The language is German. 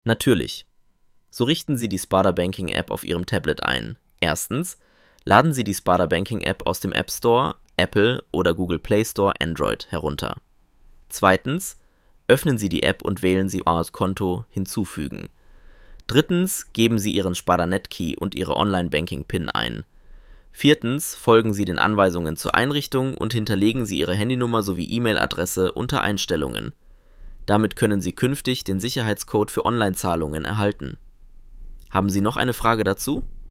Natürlich. So richten Sie die Sparda Banking App auf Ihrem Tablet ein. Erstens, laden Sie die Sparda Banking App aus dem App Store, Apple oder Google Play Store Android herunter. Zweitens, öffnen Sie die App und wählen Sie aus Konto hinzufügen. Drittens, geben Sie Ihren Sparda Netkey und Ihre Online-Banking-PIN ein. Viertens, folgen Sie den Anweisungen zur Einrichtung und hinterlegen Sie Ihre Handynummer sowie E-Mail-Adresse unter Einstellungen. Damit können Sie künftig den Sicherheitscode für Online-Zahlungen erhalten. Haben Sie noch eine Frage dazu?